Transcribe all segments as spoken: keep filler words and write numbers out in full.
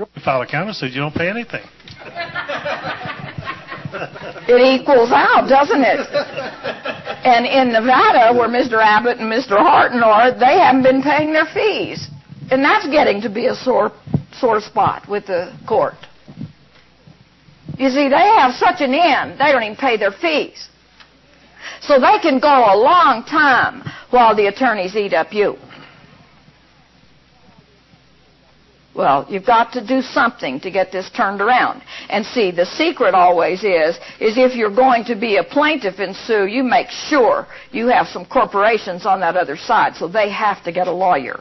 You file a countersuit, you don't pay anything. It equals out, doesn't it? And in Nevada, where Mister Abbott and Mister Horton are, they haven't been paying their fees. And that's getting to be a sore, sore spot with the court. You see, they have such an end, they don't even pay their fees. So they can go a long time while the attorneys eat up you. Well, you've got to do something to get this turned around. And see, the secret always is, is if you're going to be a plaintiff and sue, you make sure you have some corporations on that other side, so they have to get a lawyer.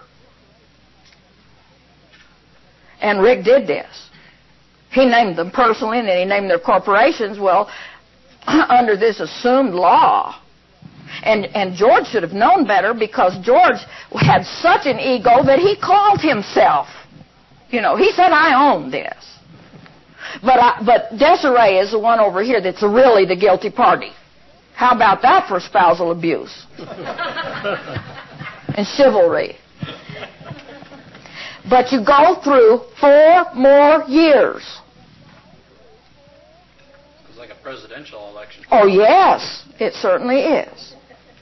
And Rick did this. He named them personally, and then he named their corporations. Well, under this assumed law. And, and George should have known better, because George had such an ego that he called himself. You know, he said, I own this. But, I, but Desiree is the one over here that's really the guilty party. How about that for spousal abuse? And chivalry. But you go through four more years. It's like a presidential election. Oh, yes, it certainly is.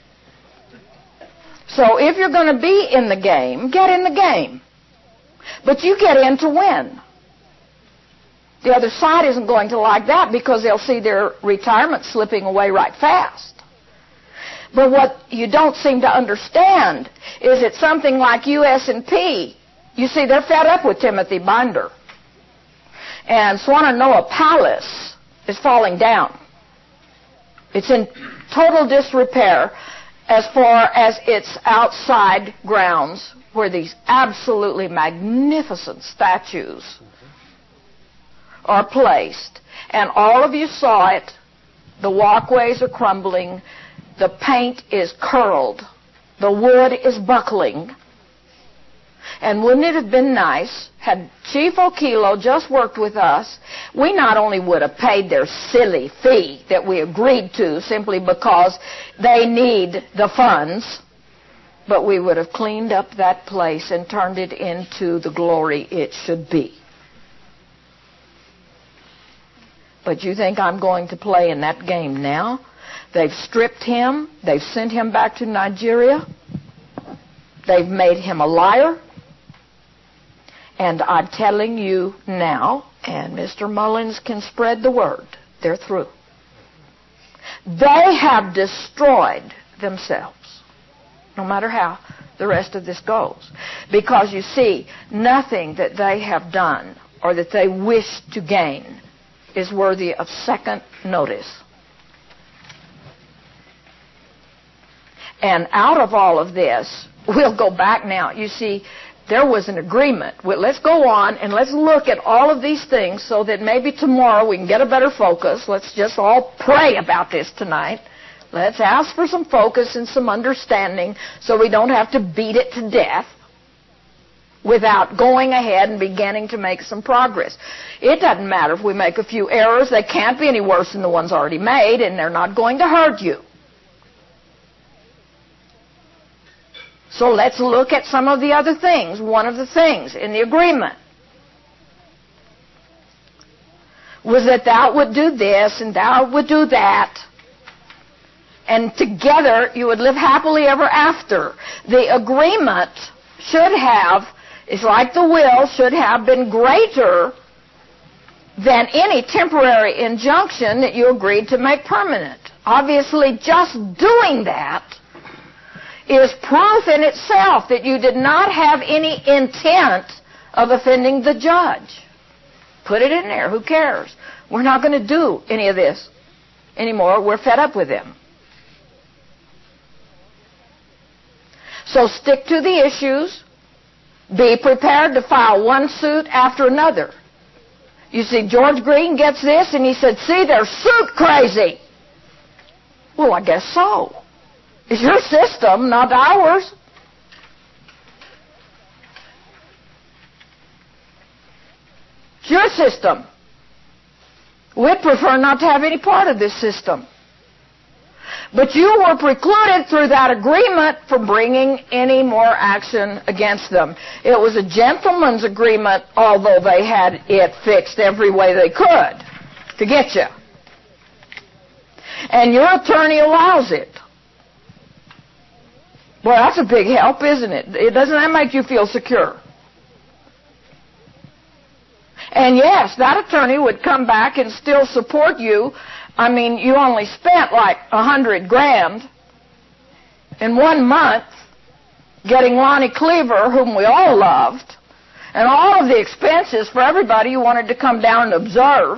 So if you're going to be in the game, get in the game. But you get in to win. The other side isn't going to like that, because they'll see their retirement slipping away right fast. But what you don't seem to understand is that something like U S and P, you see, they're fed up with Timothy Binder. And Swannanoa Palace is falling down. It's in total disrepair as far as its outside grounds, where these absolutely magnificent statues are placed. And all of you saw it. The walkways are crumbling. The paint is curled. The wood is buckling. And wouldn't it have been nice, had Chief Okilo just worked with us, we not only would have paid their silly fee that we agreed to simply because they need the funds, but we would have cleaned up that place and turned it into the glory it should be. But you think I'm going to play in that game now? They've stripped him. They've sent him back to Nigeria. They've made him a liar. And I'm telling you now, and Mister Mullins can spread the word, they're through. They have destroyed themselves, no matter how the rest of this goes. Because, you see, nothing that they have done or that they wish to gain is worthy of second notice. And out of all of this, we'll go back now. You see, there was an agreement. Well, let's go on and let's look at all of these things so that maybe tomorrow we can get a better focus. Let's just all pray about this tonight. Let's ask for some focus and some understanding so we don't have to beat it to death without going ahead and beginning to make some progress. It doesn't matter if we make a few errors. They can't be any worse than the ones already made, and they're not going to hurt you. So let's look at some of the other things. One of the things in the agreement was that thou would do this and thou would do that, and together you would live happily ever after. The agreement should have, it's like the will, should have been greater than any temporary injunction that you agreed to make permanent. Obviously, just doing that is proof in itself that you did not have any intent of offending the judge. Put it in there. Who cares? We're not going to do any of this anymore. We're fed up with him. So stick to the issues. Be prepared to file one suit after another. You see, George Green gets this, and he said, see, they're suit crazy. Well, I guess so. It's your system, not ours. It's your system. We'd prefer not to have any part of this system. But you were precluded through that agreement from bringing any more action against them. It was a gentleman's agreement, although they had it fixed every way they could to get you. And your attorney allows it. Boy, that's a big help, isn't it? It doesn't that make you feel secure? And yes, that attorney would come back and still support you. I mean, you only spent like a hundred grand in one month getting Lonnie Cleaver, whom we all loved, and all of the expenses for everybody you wanted to come down and observe,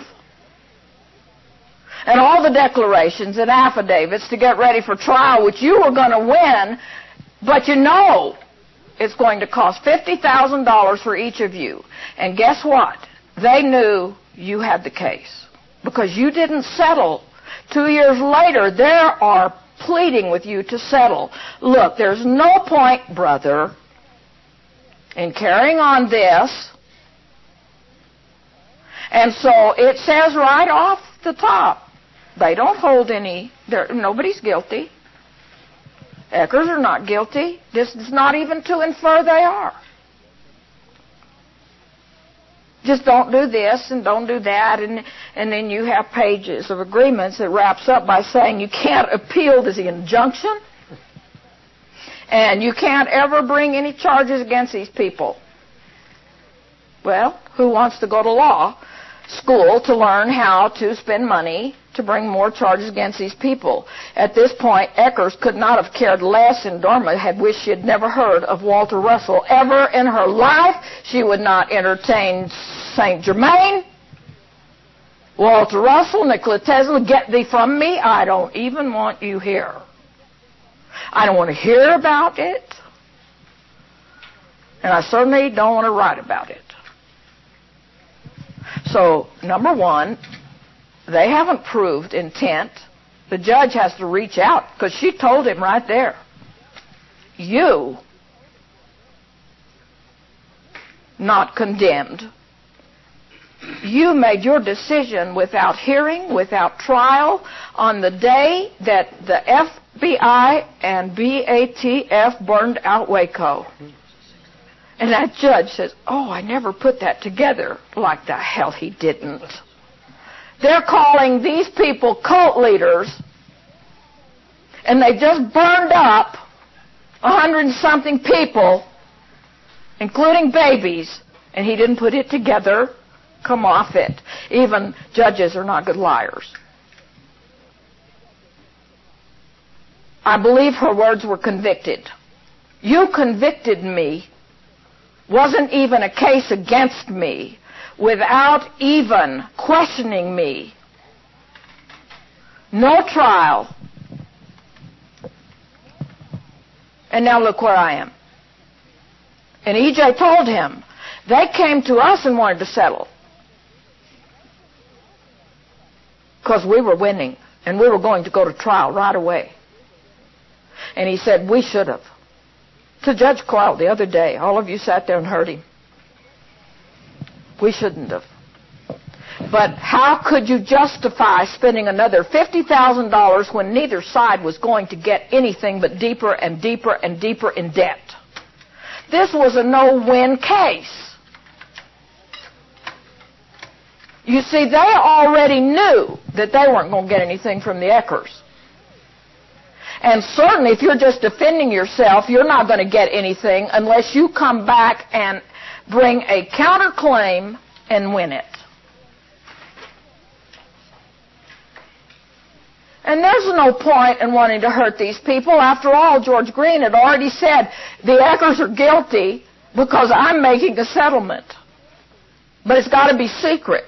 and all the declarations and affidavits to get ready for trial, which you were going to win, but you know it's going to cost fifty thousand dollars for each of you. And guess what? They knew you had the case because you didn't settle. Two years later, they are pleading with you to settle. Look, there's no point, brother, in carrying on this. And so it says right off the top, they don't hold any, nobody's guilty. Eckers are not guilty. This is not even to infer they are. Just don't do this and don't do that, and and then you have pages of agreements that wraps up by saying you can't appeal to the injunction, and you can't ever bring any charges against these people. Well, who wants to go to law school to learn how to spend money to bring more charges against these people? At this point, Eckers could not have cared less, and Dorma had wished she had never heard of Walter Russell ever in her life. She would not entertain Saint Germain, Walter Russell, Nikola Tesla. Get thee from me. I don't even want you here. I don't want to hear about it, and I certainly don't want to write about it. So, number one, they haven't proved intent. The judge has to reach out because she told him right there, you, not condemned. You made your decision without hearing, without trial, on the day that the F B I and B A T F burned out Waco. And that judge says, oh, I never put that together. Like the hell he didn't. They're calling these people cult leaders, and they just burned up a hundred and something people, including babies, and he didn't put it together. Come off it. Even judges are not good liars. I believe her words were convicted. You convicted me. Wasn't even a case against me without even questioning me. No trial. And now look where I am. And E J told him, they came to us and wanted to settle. Because we were winning, and we were going to go to trial right away. And he said, we should have. To Judge Coyle the other day, all of you sat there and heard him. We shouldn't have. But how could you justify spending another fifty thousand dollars when neither side was going to get anything but deeper and deeper and deeper in debt? This was a no-win case. You see, they already knew that they weren't going to get anything from the Eckers. And certainly, if you're just defending yourself, you're not going to get anything unless you come back and bring a counterclaim and win it. And there's no point in wanting to hurt these people. After all, George Green had already said, the Eckers are guilty because I'm making a settlement. But it's got to be secret.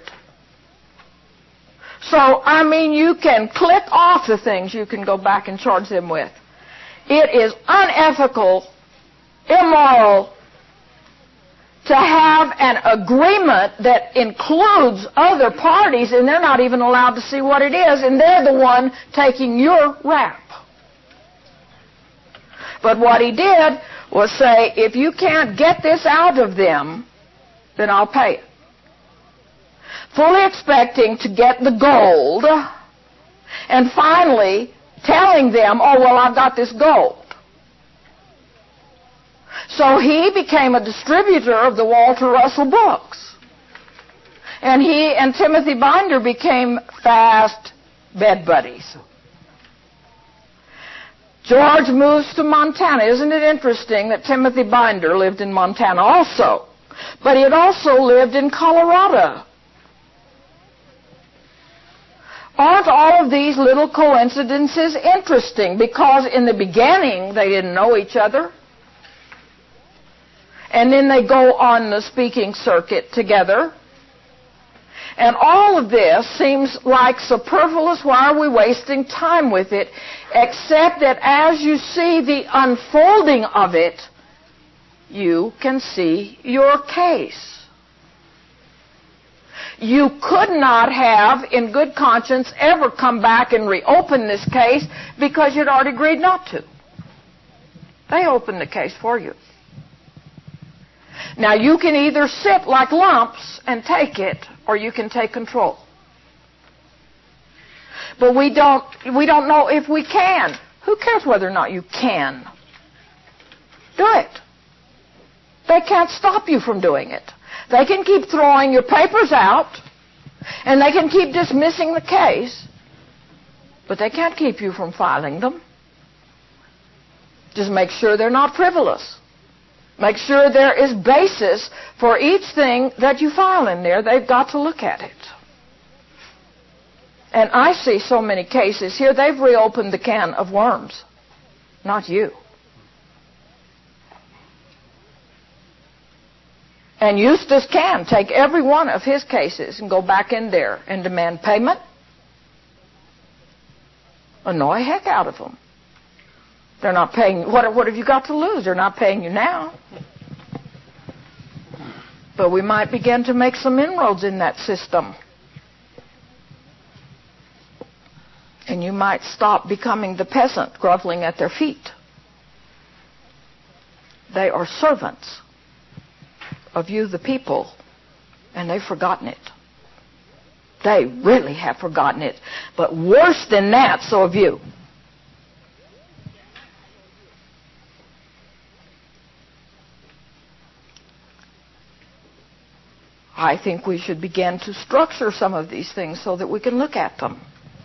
So, I mean, you can click off the things you can go back and charge them with. It is unethical, immoral, to have an agreement that includes other parties, and they're not even allowed to see what it is, and they're the one taking your rap. But what he did was say, if you can't get this out of them, then I'll pay it. Fully expecting to get the gold, and finally telling them, oh, well, I've got this gold. So he became a distributor of the Walter Russell books. And he and Timothy Binder became fast bed buddies. George moves to Montana. Isn't it interesting that Timothy Binder lived in Montana also? But he had also lived in Colorado. Aren't all of these little coincidences interesting? Because in the beginning, they didn't know each other. And then they go on the speaking circuit together. And all of this seems like superfluous. Why are we wasting time with it? Except that as you see the unfolding of it, you can see your case. You could not have, in good conscience, ever come back and reopen this case because you'd already agreed not to. They opened the case for you. Now, you can either sit like lumps and take it, or you can take control. But we don't, we don't know if we can. Who cares whether or not you can? Do it. They can't stop you from doing it. They can keep throwing your papers out, and they can keep dismissing the case, but they can't keep you from filing them. Just make sure they're not frivolous. Make sure there is basis for each thing that you file in there. They've got to look at it. And I see so many cases here, they've reopened the can of worms, not you. And Eustace can take every one of his cases and go back in there and demand payment. Annoy heck out of them. They're not paying. What, what have you got to lose? They're not paying you now. But we might begin to make some inroads in that system. And you might stop becoming the peasant groveling at their feet. They are servants of you, the people, and they've forgotten it. They really have forgotten it. But worse than that, so have you. I think we should begin to structure some of these things so that we can look at them.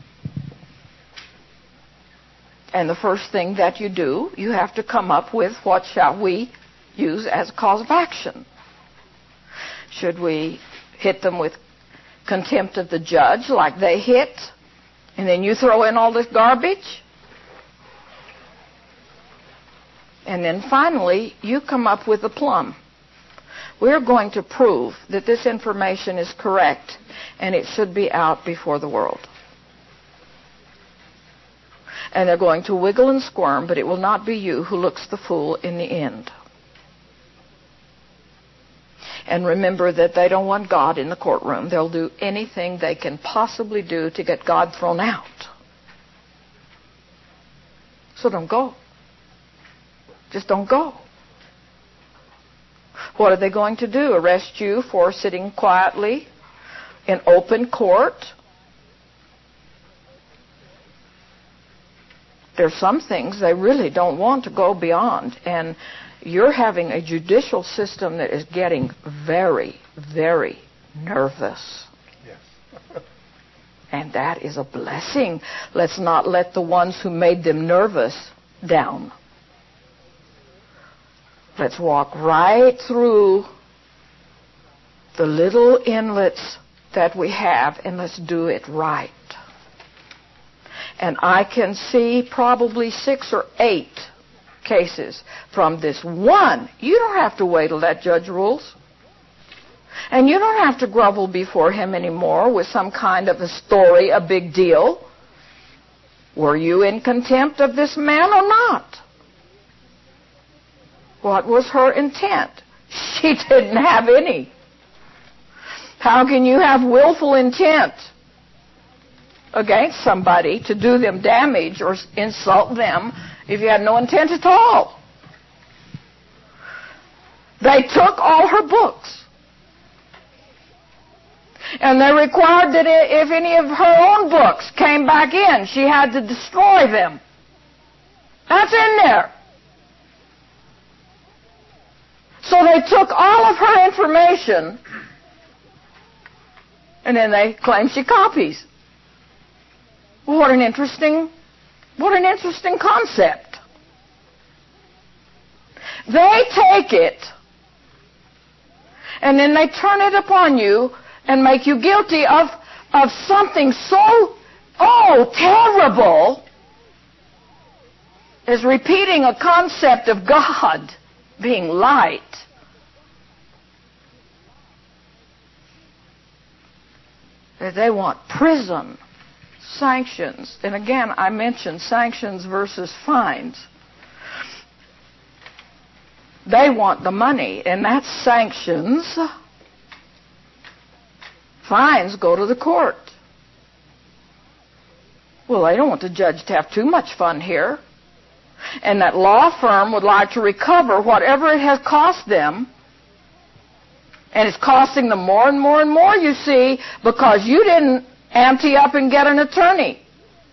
And the first thing that you do, you have to come up with what shall we use as a cause of action. Should we hit them with contempt of the judge like they hit, and then you throw in all this garbage? And then finally, you come up with a plum. We're going to prove that this information is correct, and it should be out before the world. And they're going to wiggle and squirm, but it will not be you who looks the fool in the end. And remember that they don't want God in the courtroom. They'll do anything they can possibly do to get God thrown out. So don't go. Just don't go. What are they going to do? Arrest you for sitting quietly in open court? There's some things they really don't want to go beyond. And you're having a judicial system that is getting very, very nervous. Yes. And that is a blessing. Let's not let the ones who made them nervous down. Let's walk right through the little inlets that we have, and let's do it right. And I can see probably six or eight cases from this one. You don't have to wait till that judge rules. And you don't have to grovel before him anymore with some kind of a story, a big deal. Were you in contempt of this man or not? What was her intent? She didn't have any. How can you have willful intent against somebody to do them damage or insult them if you had no intent at all? They took all her books. And they required that if any of her own books came back in, she had to destroy them. That's in there. So they took all of her information, and then they claim she copies. What an interesting, what an interesting concept. They take it, and then they turn it upon you and make you guilty of, of something so, oh, terrible as repeating a concept of God being light. That they want prison, sanctions. And again, I mentioned sanctions versus fines. They want the money, and that's sanctions. Fines go to the court. Well, they don't want the judge to have too much fun here. And that law firm would like to recover whatever it has cost them. And it's costing them more and more and more, you see, because you didn't ante up and get an attorney.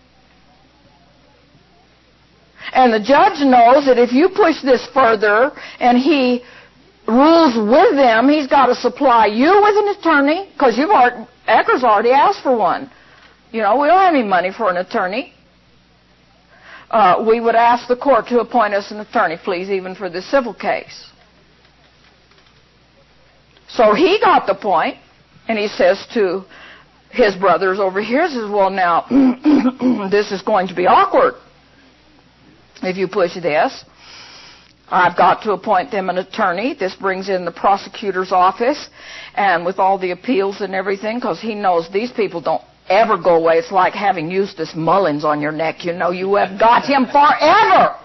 And the judge knows that if you push this further and he rules with them, he's got to supply you with an attorney, because you've already, Ecker's already asked for one. You know, we don't have any money for an attorney. Uh, we would ask the court to appoint us an attorney, please, even for this civil case. So he got the point, and he says to his brothers over here, he says, well, now, this is going to be awkward if you push this. I've got to appoint them an attorney. This brings in the prosecutor's office, and with all the appeals and everything, because he knows these people don't ever go away. It's like having Eustace Mullins on your neck. You know, you have got him forever.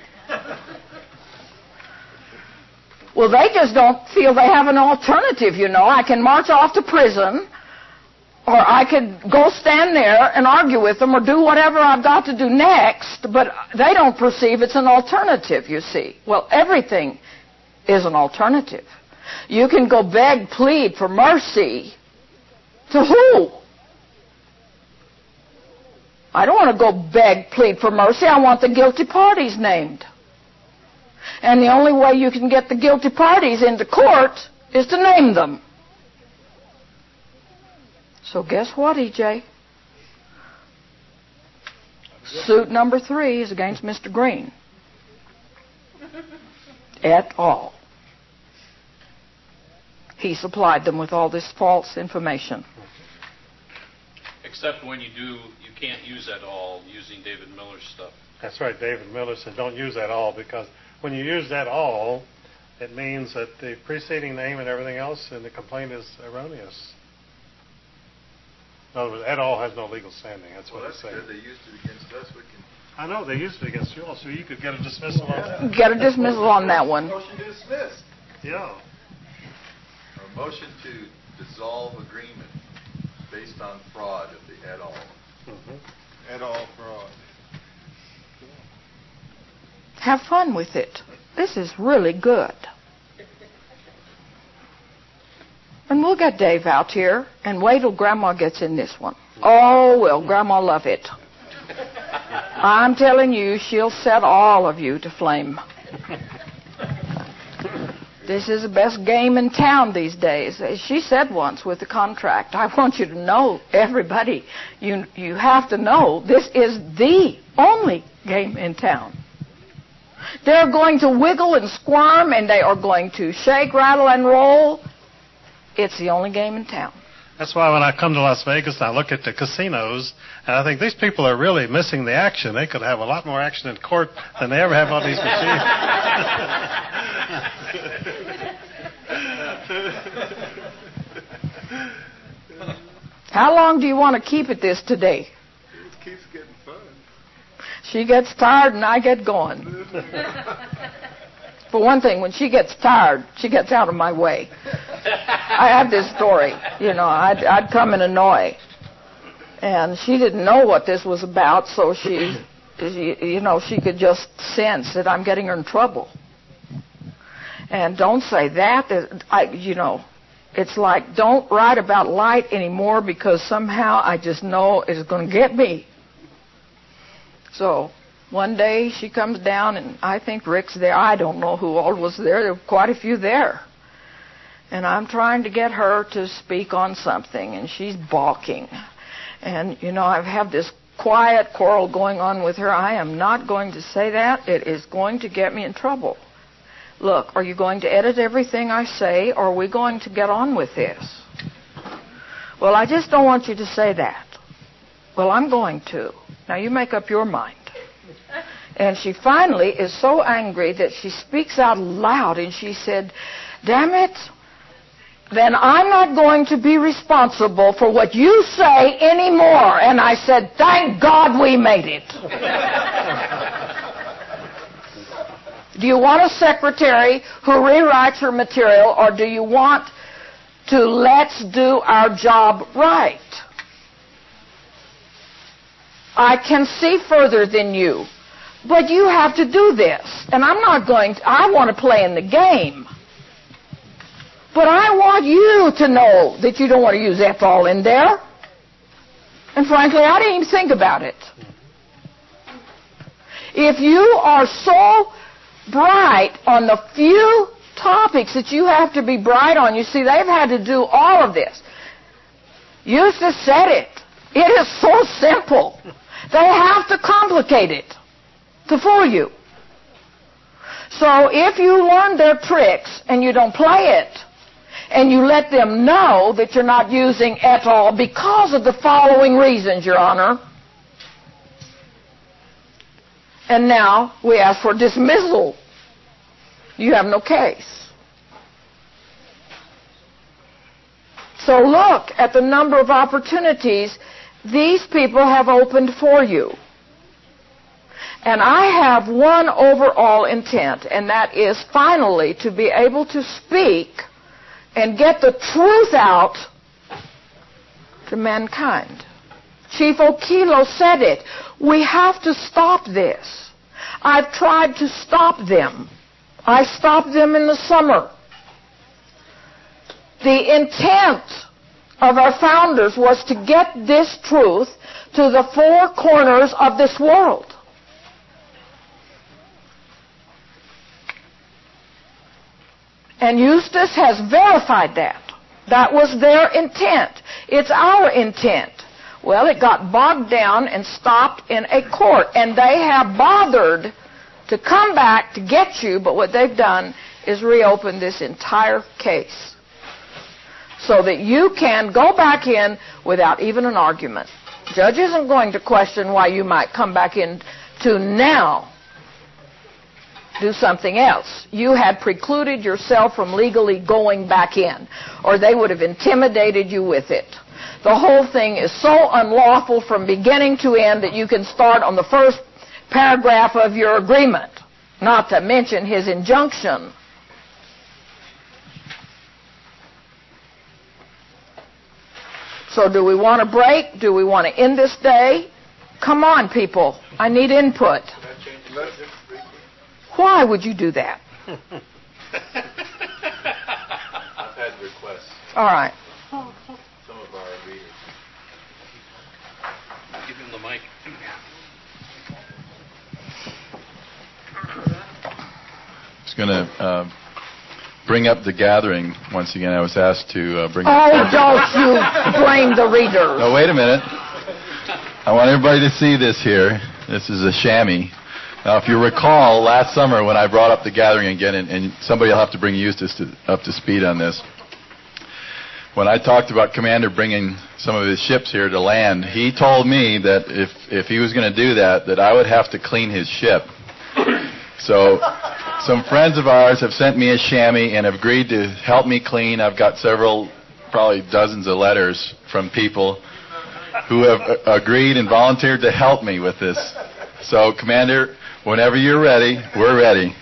Well, they just don't feel they have an alternative, you know. I can march off to prison, or I could go stand there and argue with them or do whatever I've got to do next, but they don't perceive it's an alternative, you see. Well, everything is an alternative. You can go beg, plead for mercy. To who? I don't want to go beg, plead for mercy. I want the guilty parties named. And the only way you can get the guilty parties into court is to name them. So guess what, E J? Suit number three is against Mister Green. Et al. He supplied them with all this false information. Except when you do, you can't use that all using David Miller's stuff. That's right. David Miller said don't use that all, because when you use that all, it means that the preceding name and everything else in the complaint is erroneous. In other words, et al. Has no legal standing. That's well, what that's it's saying. Good. They used it against us. We can... I know they used it against you all, so you could get a dismissal on that. Get a dismissal on that one. Motion to dismiss. Yeah. A motion to dissolve agreement based on fraud of the et al. Mm-hmm. Et al. Fraud. Have fun with it. This is really good. And we'll get Dave out here, and wait till Grandma gets in this one. Oh, will Grandma love it. I'm telling you, she'll set all of you to flame. This is the best game in town these days. As she said once with the contract, I want you to know, everybody, you, you have to know, this is the only game in town. They're going to wiggle and squirm, and they are going to shake, rattle, and roll. It's the only game in town. That's why when I come to Las Vegas, I look at the casinos, and I think these people are really missing the action. They could have a lot more action in court than they ever have on these machines. How long do you want to keep at this today? It keeps getting fun. She gets tired and I get going. For one thing, when she gets tired, she gets out of my way. I have this story. You know, I'd, I'd come and annoy. And she didn't know what this was about, so she, she, you know, she could just sense that I'm getting her in trouble. And don't say that. I, you know, It's like, don't write about light anymore because somehow I just know it's going to get me. So one day she comes down, and I think Rick's there. I don't know who all was there. There were quite a few there. And I'm trying to get her to speak on something, and she's balking. And, you know, I have this quiet quarrel going on with her. I am not going to say that. It is going to get me in trouble. Look, are you going to edit everything I say, or are we going to get on with this? Well, I just don't want you to say that. Well, I'm going to. Now, you make up your mind. And she finally is so angry that she speaks out loud, and she said, damn it, then I'm not going to be responsible for what you say anymore. And I said, thank God we made it. Do you want a secretary who rewrites her material, or do you want to let's do our job right? I can see further than you, but you have to do this. And I'm not going to, I want to play in the game. But I want you to know that you don't want to use et al. In there. And frankly, I didn't even think about it. If you are so bright on the few topics that you have to be bright on, you see, they've had to do all of this. Eustace said it. It is so simple. They have to complicate it to fool you. So if you learn their tricks and you don't play it, and you let them know that you're not using et al. Because of the following reasons, Your Honor. And now we ask for dismissal. You have no case. So look at the number of opportunities these people have opened for you. And I have one overall intent, and that is finally to be able to speak and get the truth out to mankind. Chief Okilo said it. We have to stop this. I've tried to stop them. I stopped them in the summer. The intent of our founders was to get this truth to the four corners of this world. And Eustace has verified that. That was their intent. It's our intent. Well, it got bogged down and stopped in a court. And they have bothered to come back to get you, but what they've done is reopen this entire case so that you can go back in without even an argument. Judge isn't going to question why you might come back in to now do something else. You had precluded yourself from legally going back in, or they would have intimidated you with it. The whole thing is so unlawful from beginning to end that you can start on the first paragraph of your agreement, not to mention his injunction. So do we want to break? Do we want to end this day? Come on, people. I need input. Why would you do that? I've had requests. All right. Some of our readers. Give him the mic. I was going to uh, bring up the gathering once again. I was asked to uh, bring Oh, up... don't you blame the readers. No, wait a minute. I want everybody to see this here. This is a chamois. Now, if you recall, last summer when I brought up the gathering again, and, and somebody will have to bring Eustace to, up to speed on this, when I talked about Commander bringing some of his ships here to land, he told me that if, if he was going to do that, that I would have to clean his ship. So some friends of ours have sent me a chamois and have agreed to help me clean. I've got several, probably dozens of letters from people who have uh, agreed and volunteered to help me with this. So, Commander, whenever you're ready, we're ready.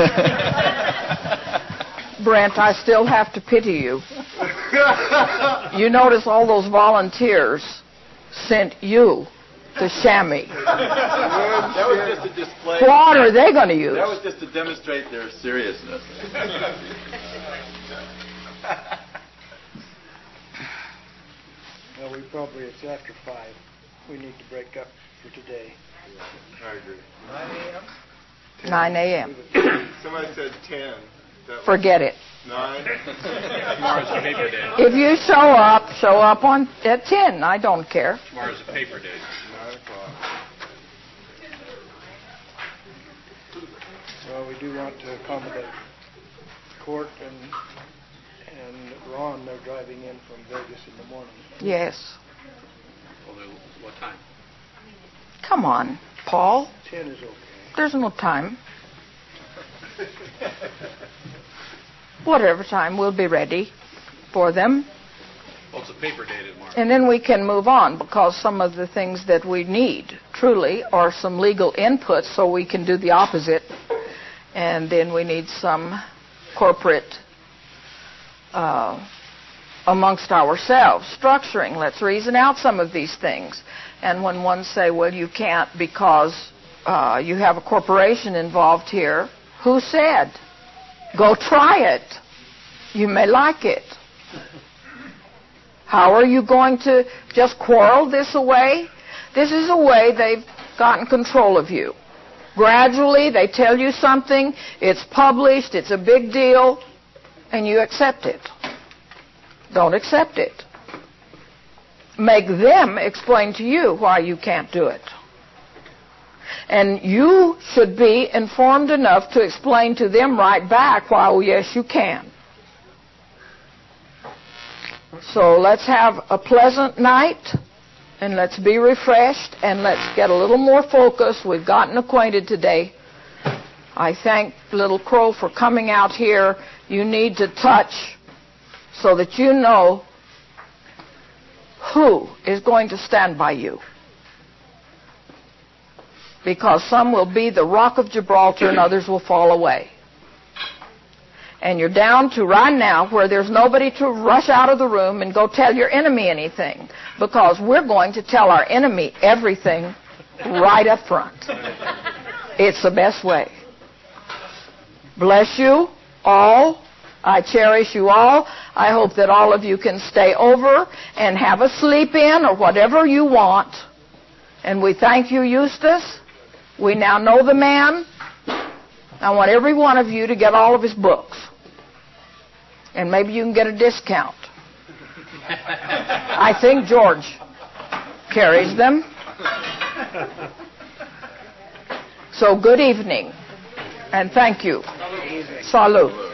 Brent, I still have to pity you. You notice all those volunteers sent you the chamois. That was just a display. What are they going to use? That was just to demonstrate their seriousness. Well, we probably, it's after five. We need to break up for today. I agree. nine a.m. Somebody said ten. That Forget it. Nine. Tomorrow's a paper day. If you show up, show up on at ten. I don't care. Tomorrow's a paper day. Nine o'clock. Well, we do want to accommodate Court and and Ron. They're driving in from Vegas in the morning. Yes. Well, then, what time? Come on, Paul. Ten is okay. There's no time. Whatever time, we'll be ready for them. Well, it's a paper day tomorrow. And then we can move on, because some of the things that we need, truly, are some legal input so we can do the opposite. And then we need some corporate, uh, amongst ourselves, structuring. Let's reason out some of these things. And when one say, well, you can't because uh, you have a corporation involved here, who said? Go try it. You may like it. How are you going to just quarrel this away? This is a way they've gotten control of you. Gradually, they tell you something, it's published, it's a big deal, and you accept it. Don't accept it. Make them explain to you why you can't do it. And you should be informed enough to explain to them right back why, oh, yes, you can. So let's have a pleasant night, and let's be refreshed, and let's get a little more focused. We've gotten acquainted today. I thank Little Crow for coming out here. You need to touch so that you know who is going to stand by you. Because some will be the rock of Gibraltar and others will fall away. And you're down to right now where there's nobody to rush out of the room and go tell your enemy anything. Because we're going to tell our enemy everything right up front. It's the best way. Bless you all. I cherish you all. I hope that all of you can stay over and have a sleep in or whatever you want. And we thank you, Eustace. We now know the man. I want every one of you to get all of his books. And maybe you can get a discount. I think George carries them. So good evening. And thank you. Salute.